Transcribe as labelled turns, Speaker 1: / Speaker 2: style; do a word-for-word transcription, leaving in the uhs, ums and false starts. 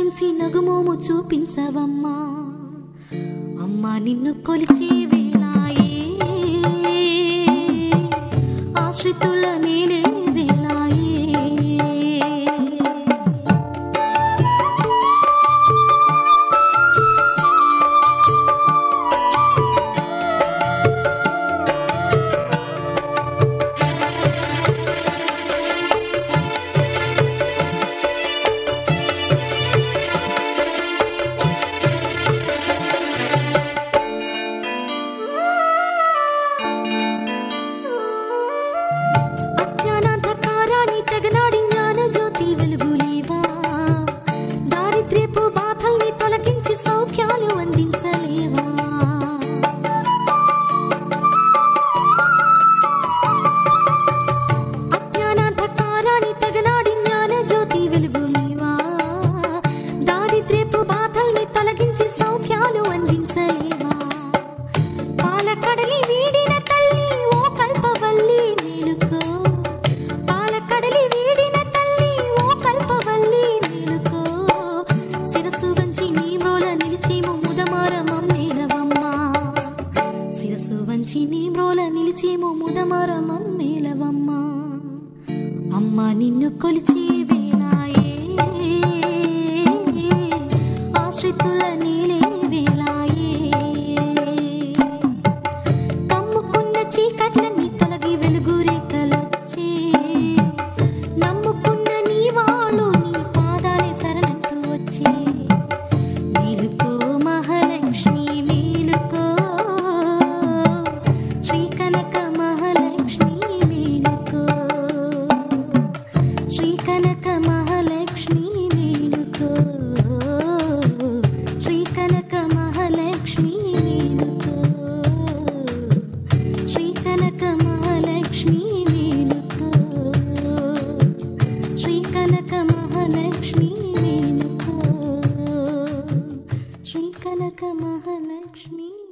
Speaker 1: లాలించి నగుమోము చూపించవమ్మా అమ్మా నిన్ను కొలిచే వేళాయే ఆశ్రితుల నేలే వేళాయే అమ్మా నిన్ను కొలిచే వేళాయే ఆశ్రితుల నేలే వేళాయే కమ్ముకున్న చీకట్లన్నీ తొలగి వెలుగు రేఖలొచ్చే నమ్ముకున్న నీ వాళ్ళు నీ పాదాలే శరణంటూ వచ్చే మేలుకో మహాలక్ష్మి మేలుకో శ్రీ కనక మహాలక్ష్మి మేలుకో శ్రీ కనక మహాలక్ష్మి మేలుకో శ్రీ కనక మహాలక్ష్మి మేలుకో శ్రీ కనక మహాలక్ష్మి మేలుకో శ్రీ కనక మహాలక్ష్మి మేలుకో శ్రీ కనక మహాలక్ష్మి